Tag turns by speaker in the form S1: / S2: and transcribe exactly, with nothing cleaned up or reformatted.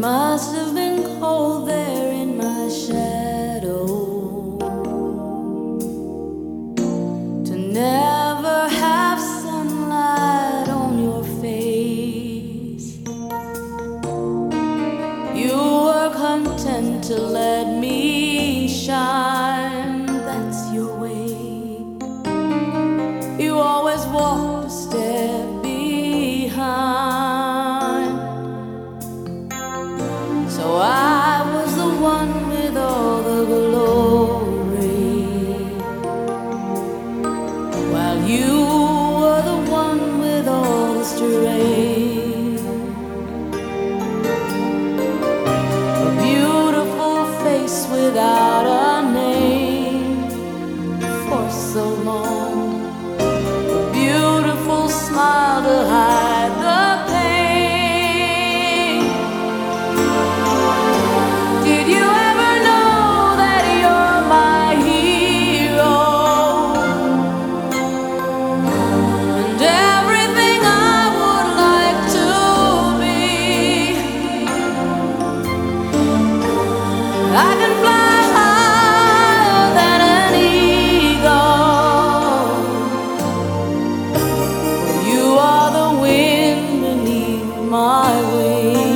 S1: must have been cold there in my shadow to never have sunlight on your face. You were content to let me shine, that's your way. You always walked a step behind. So I was the one with all the glory, while you were the one with all the strength. A beautiful face without a name for so long, a beautiful smile to hide the I can fly higher than an eagle. You are the wind beneath my wings.